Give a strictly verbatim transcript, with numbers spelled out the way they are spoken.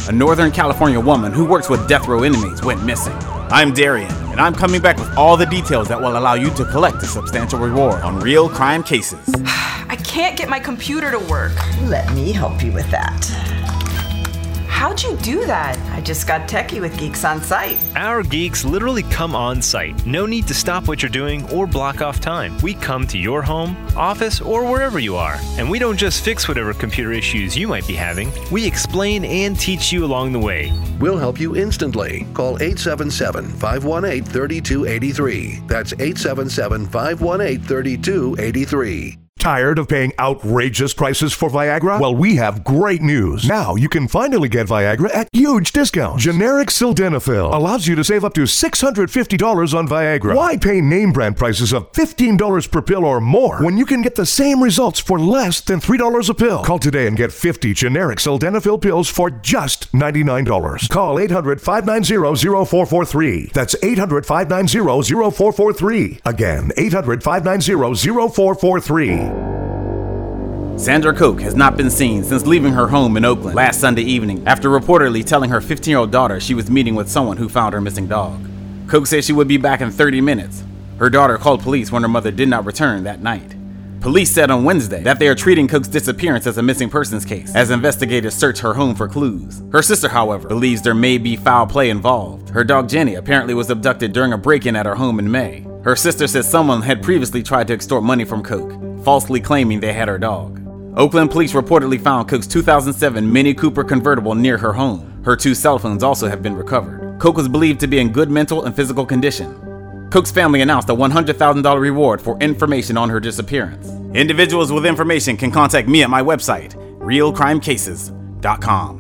a Northern California woman who works with death row inmates went missing. I'm Darian, and I'm coming back with all the details that will allow you to collect a substantial reward on real crime cases. I can't get my computer to work. Let me help you with that. How'd you do that? I just got techie with Geeks on Site. Our geeks literally come on site. No need to stop what you're doing or block off time. We come to your home, office, or wherever you are. And we don't just fix whatever computer issues you might be having. We explain and teach you along the way. We'll help you instantly. Call eight seven seven, five one eight, three two eight three. That's eight seven seven, five one eight, three two eight three. Tired of paying outrageous prices for Viagra? Well, we have great news. Now you can finally get Viagra at huge discounts. Generic Sildenafil allows you to save up to six hundred fifty dollars on Viagra. Why pay name brand prices of fifteen dollars per pill or more when you can get the same results for less than three dollars a pill? Call today and get fifty generic Sildenafil pills for just ninety-nine dollars. Call eight hundred, five nine zero, zero four four three. That's eight hundred, five nine zero, zero four four three. Again, eight hundred, five nine zero, zero four four three. Sandra Koch has not been seen since leaving her home in Oakland last Sunday evening after reportedly telling her fifteen-year-old daughter she was meeting with someone who found her missing dog. Koch said she would be back in thirty minutes. Her daughter called police when her mother did not return that night. Police said on Wednesday that they are treating Koch's disappearance as a missing persons case as investigators search her home for clues. Her sister, however, believes there may be foul play involved. Her dog Jenny apparently was abducted during a break-in at her home in May. Her sister says someone had previously tried to extort money from Koch, falsely claiming they had her dog. Oakland police reportedly found Koch's two thousand seven Mini Cooper convertible near her home. Her two cell phones also have been recovered. Koch was believed to be in good mental and physical condition. Koch's family announced a one hundred thousand dollars reward for information on her disappearance. Individuals with information can contact me at my website, real crime cases dot com.